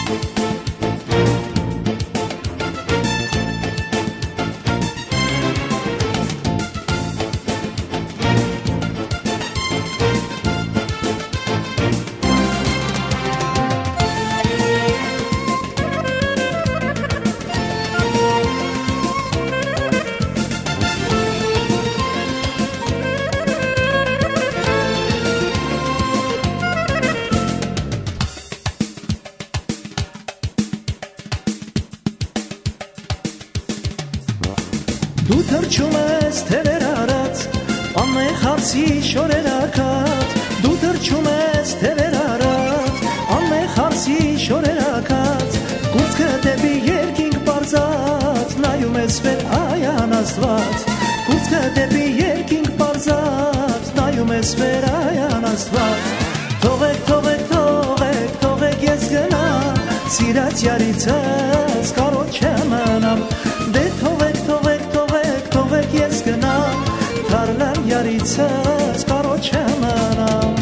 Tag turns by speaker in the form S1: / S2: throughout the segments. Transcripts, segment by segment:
S1: Դու թրջում ես թևեր արած, անմեղ հարցի շորեր ակած, դու թրջում ես թևեր արած, անմեղ հարցի շորեր ակած, կուրծքը դեպի երկինք պարզած, նայում ես վեր այան աստված, կուրծքը դեպի երկինք պարզած, նայում ես վեր այան աստված, թողեք, թողեք, թողեք, թողեք ես գնամ, սիրած յարիցս կարոտ չեմ մնամ, դե թողեք, թողեք, թողեք, թողեք ես գնամ, թարլեմ յարիցս կարոտ չեմ մնամ.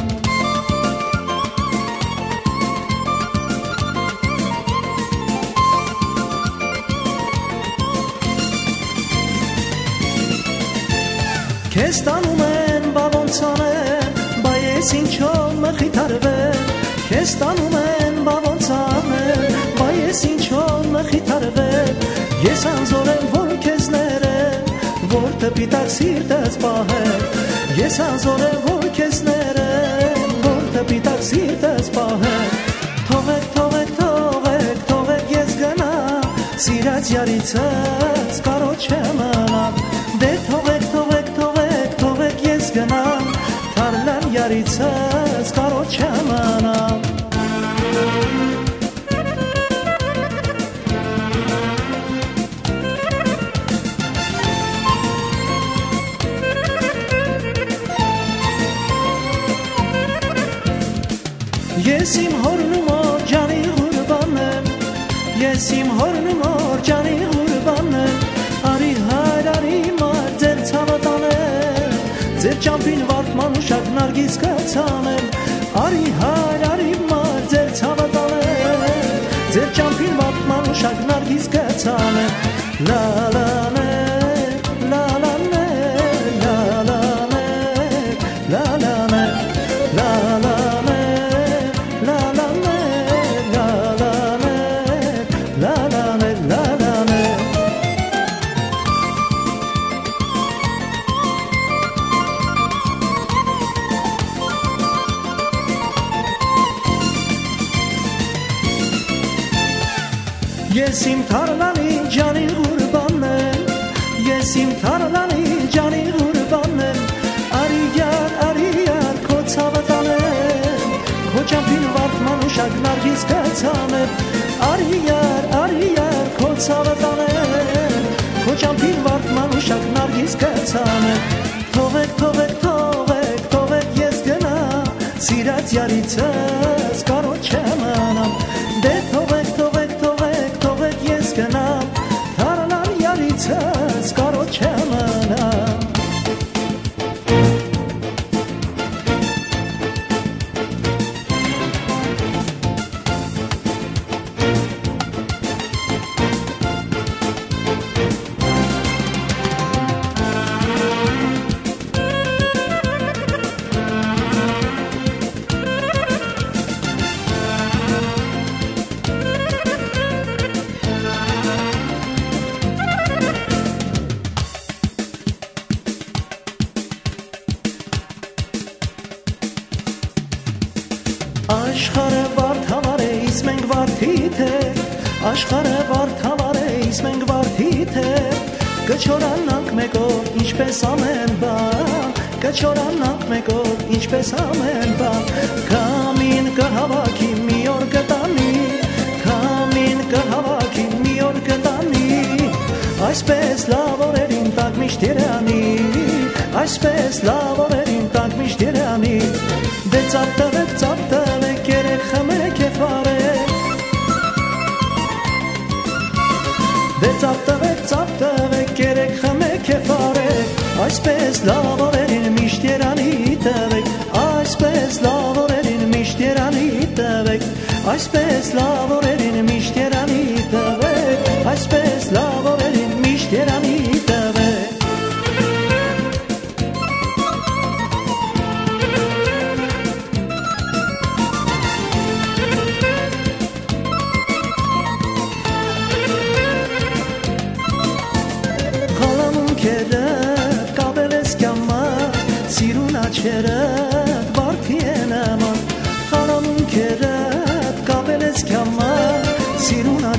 S1: Քեզ տանում են, բա ոնց անեն, բա ես ինչով մխիթարվեմ, քեզ տանում են, բա ոնց անեն, բա ես ինչով մխիթարվեմ, ես անզոր եմ, որ քեզ ներեմ, որ տպիտակ սիրտս պահեմ, ես անզոր եմ, որ քեզ ներեմ, որ տպիտակ սիրտս պահեմ, թողեք, թողեք, թողեք, թողեք ես գնամ, սիրած յարիցս կարոտ չեմ մնամ, դե թողեք, թողեք, թողեք, թողեք ես գնամ, թարլեմ յարիցս կարոտ չեմ մնամ. Ես իմ հորն ու մոր ջանի ղուրբանն եմ, ես իմ հորն ու մոր ջանի ղուրբանն եմ, արի հայր, արի մար, ձեր ցավը տանեմ, ձեր ճամփին վարդման ուշակ նարգիս կցանեմ, արի հայր, արի մար, ձեր ցավը տանեմ, ձեր ճամփին վարդման ուշակ նարգիս կցանեմ, լա լա նե, լա լա նե, լա լա նե, լա լա նե, լա լա նե. Ես իմ թարլանի ջանի ղուրբանն եմ, ես իմ թարլանի ջանի ղուրբանն եմ, արի յար, քո ցավը տանեմ, քո ճամփին վարդման ուշակ նարգիս կցանեմ, արի յար, քո ցավը տանեմ, քո ճամփին վարդման ուշակ նարգիս կցանեմ, թողեք, թողեք, թողեք, թողեք ես գնամ, սիրած յարիցս կարոտ չեմ մնամ, դե թողեք, թողեք, թողեք, թողեք ես գնամ, թարլամ յարիցս կարոտ չեմ մնամ. Աշխարհը վարդավար է, իսկ մենք վարդիթ ենք, աշխարհը վարդավար է, իսկ մենք վարդիթ ենք, կչորանանք մեկ օր, ինչպես ամեն բան, կչորանանք մեկ օր, ինչպես ամեն բան, քամին կհավաքի մի օր կտանի, քամին կհավաքի մի օր կտանի, այսպես լավ օրերին տակ միշտ երանի, այսպես լավ օրերին տակ միշտ երանի, դե ծապ տվեք, երեք խմեք է վարեք, դե ծապ տվեք, երեք խմեք է վարեք, այսպես լավ օրերին միշտ երանի տվեք, այսպես լավ օրերին միշտ երանի տվեք, այսպես լավ օրերին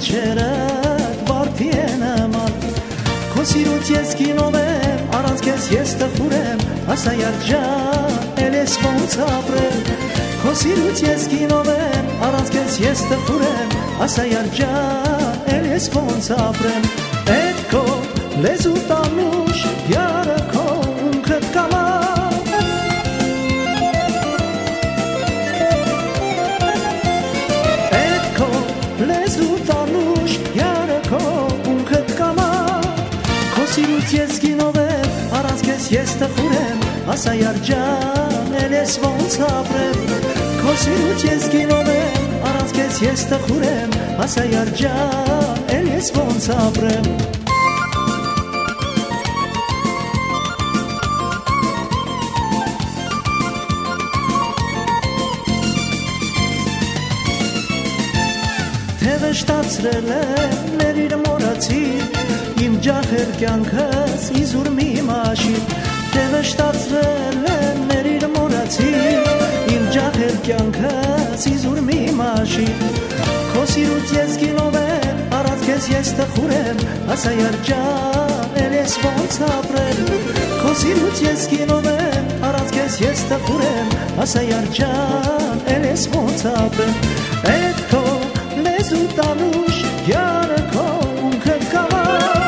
S1: խիչերդ վարդի է նման Քո սիրուց ես գինով եմ, առանց քեզ ես տխուր եմ Ասա յարջան, էլ ես ոնց ապրեմ Քո սիրուց ես գինով եմ, առանց քեզ ես տխուր եմ Ասա յարջան, էլ ես ոնց ապրեմ Էդ քո լեզու տանուշ, յարը քո ունքդ կամա Էդ քո լեզու տանուշ, յարը քո ունքդ կամա Քո սիրուց ես գինով եմ, առանց քեզ ես տխուր եմ Ասա յարջան, էլ ես ոնց ապրեմ Քո սիրուց ես գինով եմ, առանց քեզ ես տխուր եմ Ասա յարջան, էլ ես ոնց ապրեմ Թե վշտացրել եմ, ներիր մորացի Իմ ջախեր կյանքս իզուր մի մաշի Թե վշտացրել եմ, ներիր մորացի Իմ ջախեր կյանքս իզուր մի մաշի Քո սիրուց ես գինով եմ, առանց քեզ ես տխուր եմ Ասա յարջան, էլ ես ոնց ապրեմ Քո սիրուց ես գինով եմ, առանց քեզ ես տխուր եմ Ասա յարջան, էլ ես ոնց ապրեմ Էդ քո լեզու տանուշ, յարը քո ունքդ կամա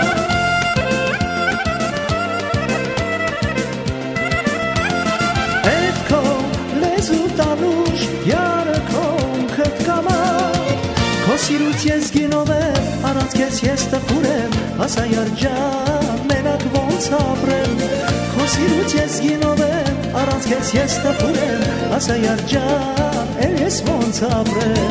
S1: Էդ քո լեզու տանուշ, յարը քո ունքդ կամա Քո սիրուց ես գինով եմ, առանց քեզ ես տխուր եմ Ասա յարջան, մենակ ոնց ապրեմ Քո սիրուց ես գինով եմ, առանց քեզ ես տխուր եմ Ասա յարջան, էլ ես ոնց ապրեմ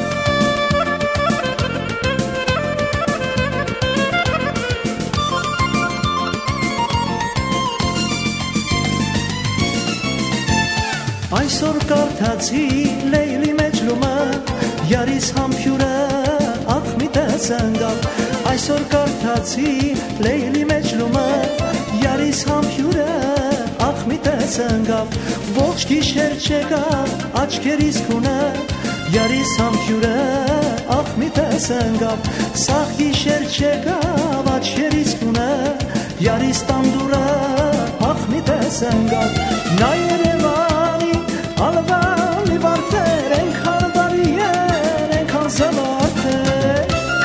S1: Այսօր կարդացի լեյլի մեջ լումը Յարիս համբյուրը աղմիտես ընկավ Այսօր կարդացի լեյլի մեջ լումը Յարիս համբյուրը աղմիտես ընկավ Ողջ գիշեր չեկավ աչքերիս քունը Յարիս համբյուրը աղմիտես ընկավ Սաղ գիշեր չեկավ աչքերիս քունը Յարիս տանդուրը աղմիտես ընկավ Նա Երևանի Ալվանի վարդեր, ենքան բարի են, ենքան զավարդ են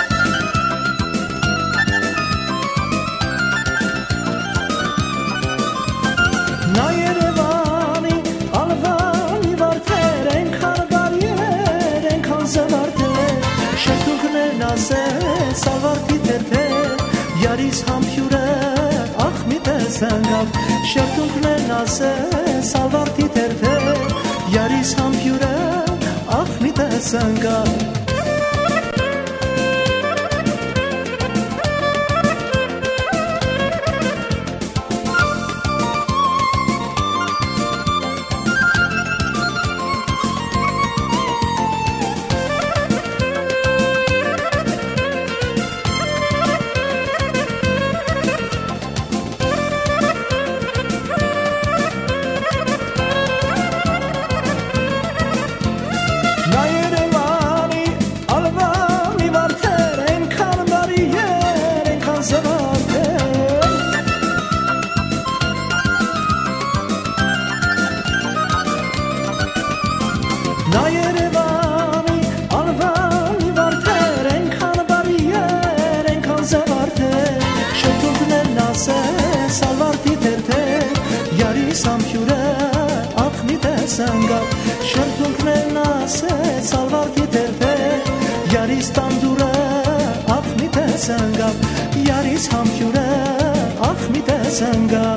S1: Նա Երևանի, Ալվանի վարդեր, ենքան բարի են, ենքան զավարդ են Շրթունքներն ասես, ալվարդի թերթեր, յարիս համբյուրը աղմիտես ընկավ Շրթունքներն ասես, ալվարդի թերթեր Յարիս համբյուրը աղմիտես ընկավ Նա Երևանի, Ալվանի վարդեր, ենքան բարի էր, ենքան զավարդ էր Շրթունքներն ասես, ալվարդի թերթեր, յարիս համբյուրը աղմիտես ընկավ Շրթունքներն ասես, ալվարդի թերթեր, յարիս տանդուրը աղմիտես ընկավ Յարիս համբյուրը աղմիտես ընկավ